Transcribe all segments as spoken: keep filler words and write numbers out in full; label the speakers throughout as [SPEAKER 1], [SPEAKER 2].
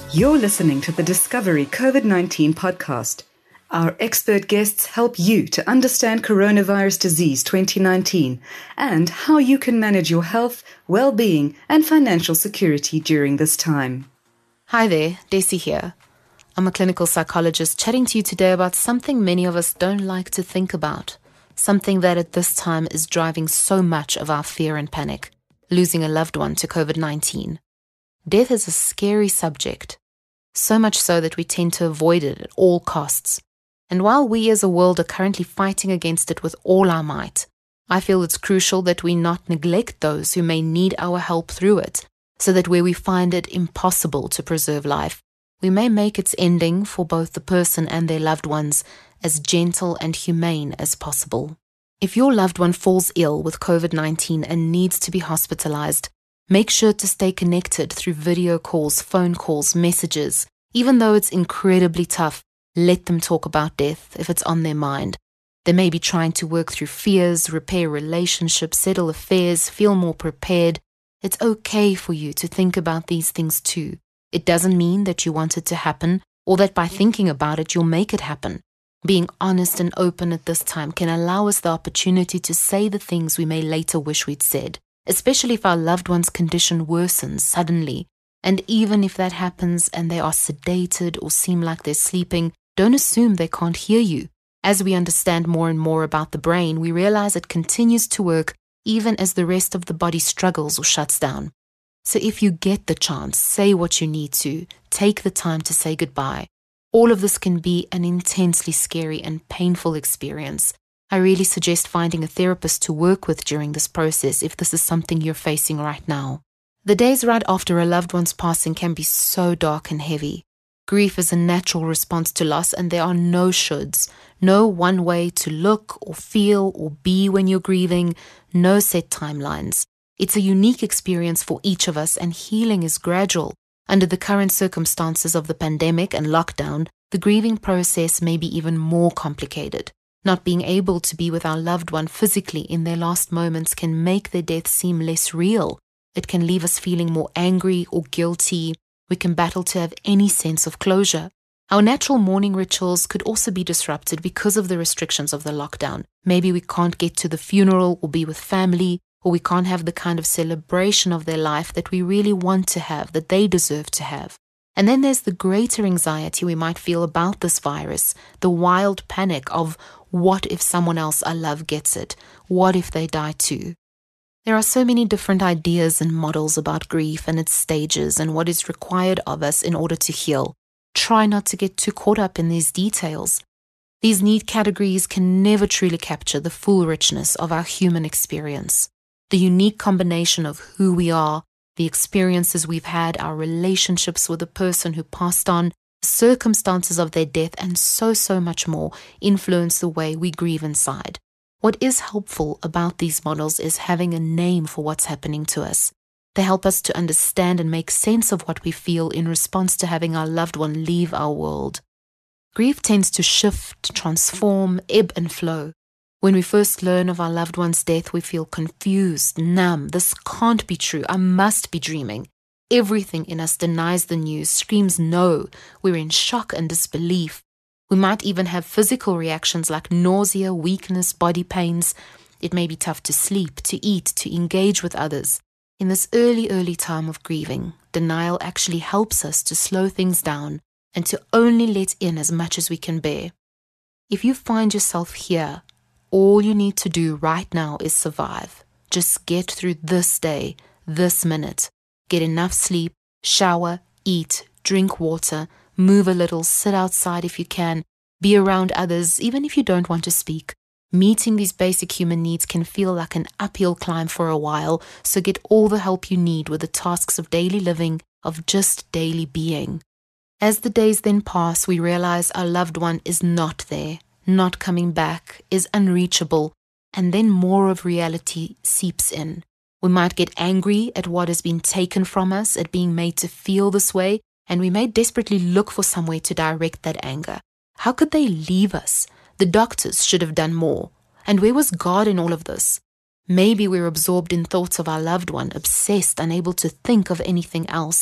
[SPEAKER 1] You're listening to the Discovery COVID nineteen podcast. Our expert guests help you to understand coronavirus disease twenty nineteen and how you can manage your health, well-being, and financial security during this time.
[SPEAKER 2] Hi there, Desi here. I'm a clinical psychologist chatting to you today about something many of us don't like to think about, something that at this time is driving so much of our fear and panic, losing a loved one to COVID nineteen. Death is a scary subject, so much so that we tend to avoid it at all costs. And while we as a world are currently fighting against it with all our might, I feel it's crucial that we not neglect those who may need our help through it, so that where we find it impossible to preserve life, we may make its ending for both the person and their loved ones as gentle and humane as possible. If your loved one falls ill with COVID nineteen and needs to be hospitalized, make sure to stay connected through video calls, phone calls, messages. Even though it's incredibly tough, let them talk about death if it's on their mind. They may be trying to work through fears, repair relationships, settle affairs, feel more prepared. It's okay for you to think about these things too. It doesn't mean that you want it to happen or that by thinking about it you'll make it happen. Being honest and open at this time can allow us the opportunity to say the things we may later wish we'd said, especially if our loved one's condition worsens suddenly. And even if that happens and they are sedated or seem like they're sleeping, don't assume they can't hear you. As we understand more and more about the brain, we realize it continues to work even as the rest of the body struggles or shuts down. So if you get the chance, say what you need to. Take the time to say goodbye. All of this can be an intensely scary and painful experience. I really suggest finding a therapist to work with during this process if this is something you're facing right now. The days right after a loved one's passing can be so dark and heavy. Grief is a natural response to loss, and there are no shoulds, no one way to look or feel or be when you're grieving, no set timelines. It's a unique experience for each of us, and healing is gradual. Under the current circumstances of the pandemic and lockdown, the grieving process may be even more complicated. Not being able to be with our loved one physically in their last moments can make their death seem less real. It can leave us feeling more angry or guilty. We can battle to have any sense of closure. Our natural mourning rituals could also be disrupted because of the restrictions of the lockdown. Maybe we can't get to the funeral or be with family, or we can't have the kind of celebration of their life that we really want to have, that they deserve to have. And then there's the greater anxiety we might feel about this virus, the wild panic of what if someone else I love gets it? What if they die too? There are so many different ideas and models about grief and its stages and what is required of us in order to heal. Try not to get too caught up in these details. These need categories can never truly capture the full richness of our human experience. The unique combination of who we are, the experiences we've had, our relationships with the person who passed on, circumstances of their death, and so, so much more influence the way we grieve inside. What is helpful about these models is having a name for what's happening to us. They help us to understand and make sense of what we feel in response to having our loved one leave our world. Grief tends to shift, transform, ebb and flow. When we first learn of our loved one's death, we feel confused, numb. This can't be true. I must be dreaming. Everything in us denies the news, screams no. We're in shock and disbelief. We might even have physical reactions like nausea, weakness, body pains. It may be tough to sleep, to eat, to engage with others. In this early, early time of grieving, denial actually helps us to slow things down and to only let in as much as we can bear. If you find yourself here, all you need to do right now is survive. Just get through this day, this minute. Get enough sleep, shower, eat, drink water, move a little, sit outside if you can, be around others, even if you don't want to speak. Meeting these basic human needs can feel like an uphill climb for a while, so get all the help you need with the tasks of daily living, of just daily being. As the days then pass, we realize our loved one is not there, not coming back, is unreachable, and then more of reality seeps in. We might get angry at what has been taken from us, at being made to feel this way, and we may desperately look for some way to direct that anger. How could they leave us? The doctors should have done more. And where was God in all of this? Maybe we're absorbed in thoughts of our loved one, obsessed, unable to think of anything else.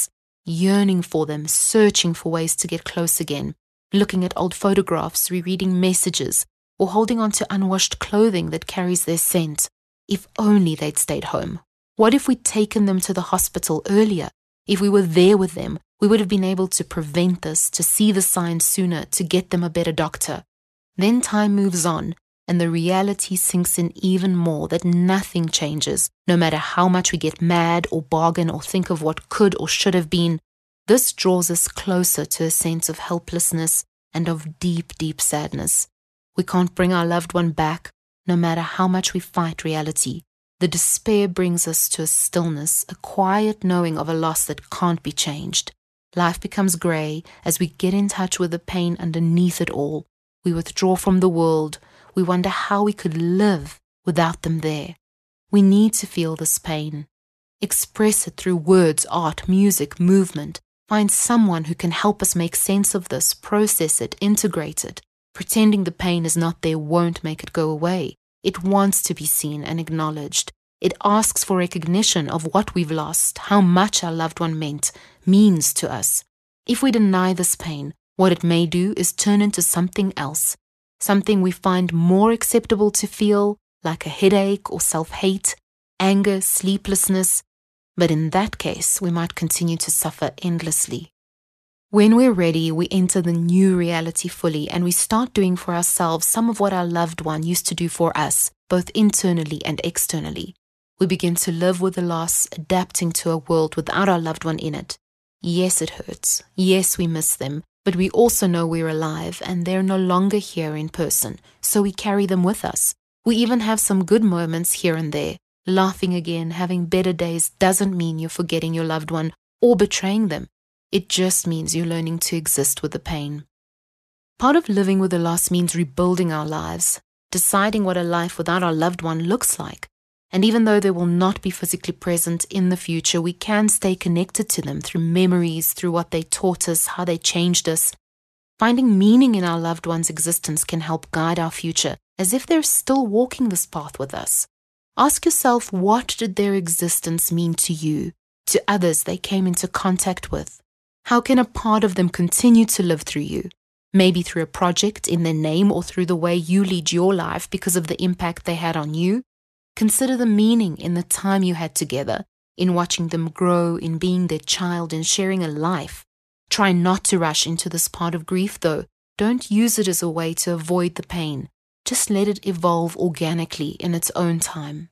[SPEAKER 2] yearning for them, searching for ways to get close again, looking at old photographs, rereading messages, or holding on to unwashed clothing that carries their scent. If only they'd stayed home. What if we'd taken them to the hospital earlier? If we were there with them, we would have been able to prevent this, to see the signs sooner, to get them a better doctor. Then time moves on, and the reality sinks in even more that nothing changes, no matter how much we get mad or bargain or think of what could or should have been. This draws us closer to a sense of helplessness and of deep, deep sadness. We can't bring our loved one back, no matter how much we fight reality. The despair brings us to a stillness, a quiet knowing of a loss that can't be changed. Life becomes grey as we get in touch with the pain underneath it all. We withdraw from the world. We wonder how we could live without them there. We need to feel this pain. Express it through words, art, music, movement. Find someone who can help us make sense of this, process it, integrate it. Pretending the pain is not there won't make it go away. It wants to be seen and acknowledged. It asks for recognition of what we've lost, how much our loved one meant, means to us. If we deny this pain, what it may do is turn into something else, something we find more acceptable to feel, like a headache or self-hate, anger, sleeplessness. But in that case, we might continue to suffer endlessly. When we're ready, we enter the new reality fully and we start doing for ourselves some of what our loved one used to do for us, both internally and externally. We begin to live with the loss, adapting to a world without our loved one in it. Yes, it hurts. Yes, we miss them, but we also know we're alive and they're no longer here in person, so we carry them with us. We even have some good moments here and there. Laughing again, having better days doesn't mean you're forgetting your loved one or betraying them. It just means you're learning to exist with the pain. Part of living with the loss means rebuilding our lives, deciding what a life without our loved one looks like. And even though they will not be physically present in the future, we can stay connected to them through memories, through what they taught us, how they changed us. Finding meaning in our loved one's existence can help guide our future, as if they're still walking this path with us. Ask yourself, what did their existence mean to you, to others they came into contact with? How can a part of them continue to live through you? Maybe through a project in their name or through the way you lead your life because of the impact they had on you. Consider the meaning in the time you had together, in watching them grow, in being their child, in sharing a life. Try not to rush into this part of grief though. Don't use it as a way to avoid the pain. Just let it evolve organically in its own time.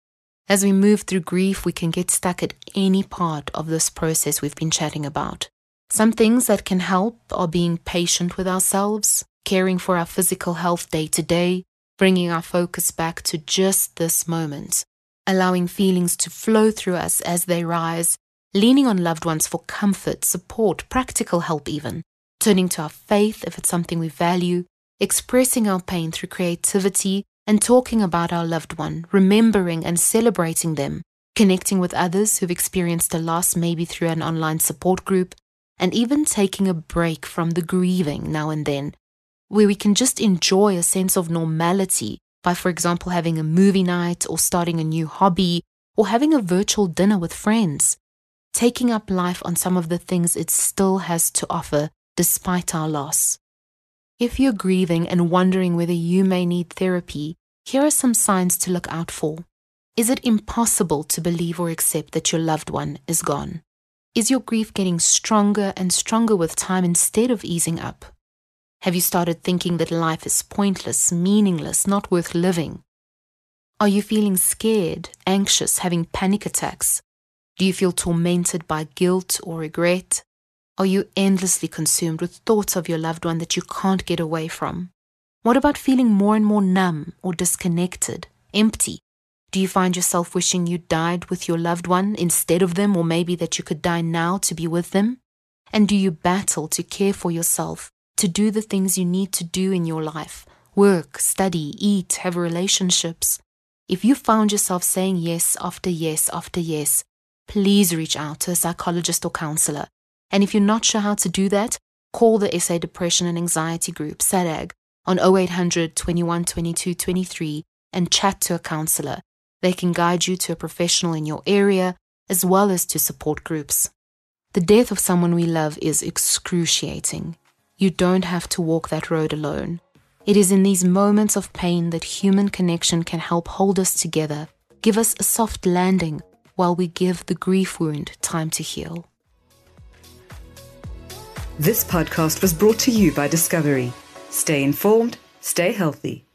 [SPEAKER 2] As we move through grief, we can get stuck at any part of this process we've been chatting about. Some things that can help are being patient with ourselves, caring for our physical health day to day, bringing our focus back to just this moment, allowing feelings to flow through us as they rise, leaning on loved ones for comfort, support, practical help even, turning to our faith if it's something we value, expressing our pain through creativity and talking about our loved one, remembering and celebrating them, connecting with others who've experienced a loss maybe through an online support group, and even taking a break from the grieving now and then, where we can just enjoy a sense of normality by, for example, having a movie night or starting a new hobby or having a virtual dinner with friends, taking up life on some of the things it still has to offer despite our loss. If you're grieving and wondering whether you may need therapy, here are some signs to look out for. Is it impossible to believe or accept that your loved one is gone? Is your grief getting stronger and stronger with time instead of easing up? Have you started thinking that life is pointless, meaningless, not worth living? Are you feeling scared, anxious, having panic attacks? Do you feel tormented by guilt or regret? Are you endlessly consumed with thoughts of your loved one that you can't get away from? What about feeling more and more numb or disconnected, empty? Do you find yourself wishing you died with your loved one instead of them, or maybe that you could die now to be with them? And do you battle to care for yourself, to do the things you need to do in your life, work, study, eat, have relationships? If you found yourself saying yes after yes after yes, please reach out to a psychologist or counselor. And if you're not sure how to do that, call the S A Depression and Anxiety Group, S A D A G, on oh eight hundred, twenty-one, twenty-two, twenty-three and chat to a counselor. They can guide you to a professional in your area as well as to support groups. The death of someone we love is excruciating. You don't have to walk that road alone. It is in these moments of pain that human connection can help hold us together, give us a soft landing while we give the grief wound time to heal.
[SPEAKER 1] This podcast was brought to you by Discovery. Stay informed, stay healthy.